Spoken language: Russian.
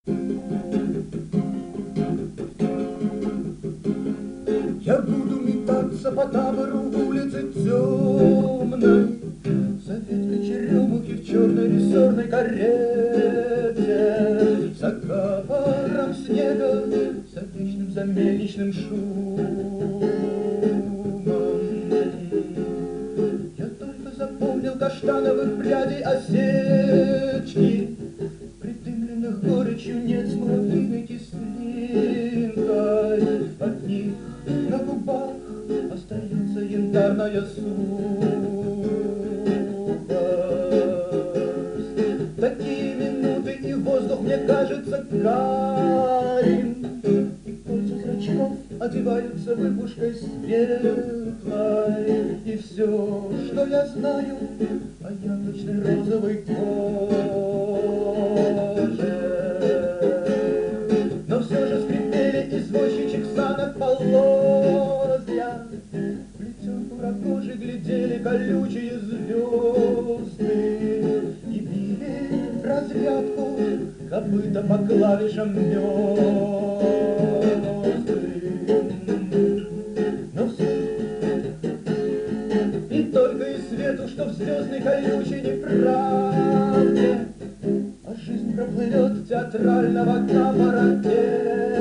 Я буду метаться по табору улицы темной, за веткой черемухи в черной рессорной карете, за капором снега, за вечным, за мельничным шумом. Я только запомнил каштановых прядей осечки, придымленных горечью нет с муравьиной кислинкой. От них на губах остается янтарная сухость. Такие минуты, и воздух мне кажется карим, и кольца зрачков одеваются выпушкой светлой. И все, что я знаю о яблочной розовой коже, но все же скрипели извозчичек санок полозья, в плетенку рогожи глядели колючие звезды и били в разрядку копыта по клавишам мёрзлым. Но все и только и свету, что в звездной колючей неправде, а жизнь проплывет театрального на парапете.